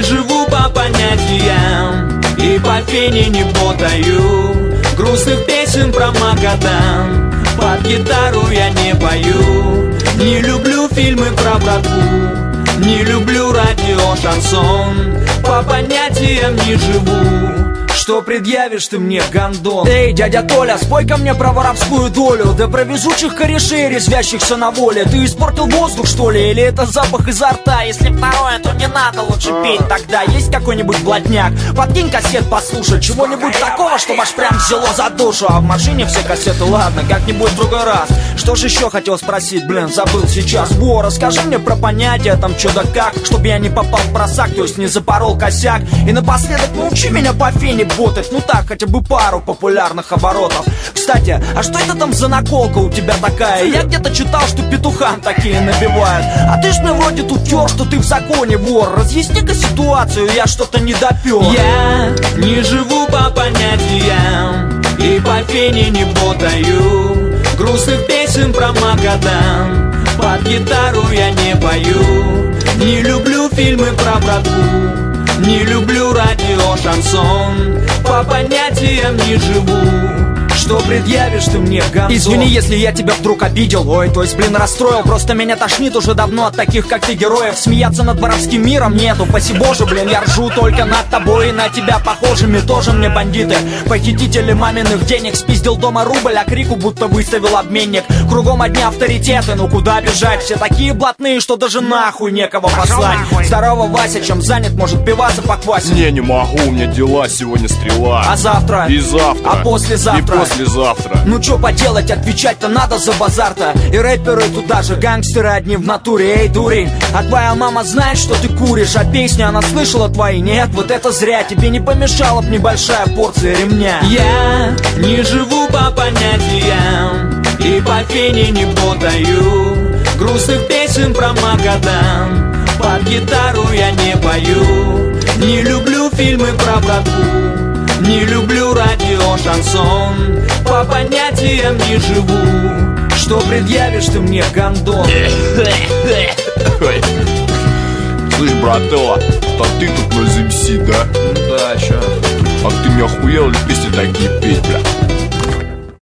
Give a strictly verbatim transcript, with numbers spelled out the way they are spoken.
не живу по понятиям и по фене не ботаю. Грустных песен про Магадан под гитару я не пою. Не люблю фильмы про братву, не люблю радио, шансон. По понятиям не живу. Что предъявишь ты мне, гандон? Эй, дядя Толя, спой ко мне про воровскую долю. Да про везучих корешей, резвящихся на воле. Ты испортил воздух, что ли? Или это запах изо рта? Если второе, то не надо лучше петь тогда. Есть какой-нибудь блатняк? Подкинь кассет послушать. Чего-нибудь такого, чтобы аж прям взяло за душу. А в машине все кассеты, ладно, как-нибудь в другой раз. Что ж еще хотел спросить, блин, забыл сейчас. Во, расскажи мне про понятия, там чё да как, чтобы я не попал в просак, то есть не запорол косяк. И напоследок научи меня по фене ботать, ну так, хотя бы пару популярных оборотов. Кстати, а что это там за наколка у тебя такая? Я где-то читал, что петухам такие набивают. А ты ж мне вроде тут тёр, что ты в законе вор. Разъясни-ка ситуацию, я что-то не допёр. Я не живу по понятиям и по фене не ботаю. Грустных песен про Магадан под гитару я не пою. Не люблю фильмы про братву, не люблю радио, шансон. По понятиям не живу. Что предъявишь ты мне, гандон? Извини, если я тебя вдруг обидел. Ой, то есть, блин, расстроил. Просто меня тошнит уже давно от таких, как ты, героев. Смеяться над воровским миром нету. Спаси Боже, блин, я ржу только над тобой и на тебя похожими. Тоже мне бандиты, похитители маминых денег. Спиздил дома рубль, а крику будто выставил обменник. Кругом одни авторитеты, ну куда бежать? Все такие блатные, что даже нахуй некого послать. Здорово, Вася, чем занят, может пиваса поквасить? Не, не могу, у меня дела, сегодня стрела. А завтра? И завтра. А послезавтра? И послезавтра. Ну чё поделать, отвечать-то надо за базар-то. И рэперы туда же, гангстеры одни в натуре. Эй, дурень, а твоя мама знает, что ты куришь? А песни она слышала твои? Нет, вот это зря. Тебе не помешала б небольшая порция ремня. Я не живу по понятиям и по фене не ботаю. Грустных песен про Магадан под гитару я не пою. Не люблю фильмы про братву, не люблю радио, шансон. По понятиям не живу. Что предъявишь ты мне, гандон? Слышь, брателла, так ты тут ноль эм си, да? Да, чё? А ты не охуел ли песни такие петь, бля?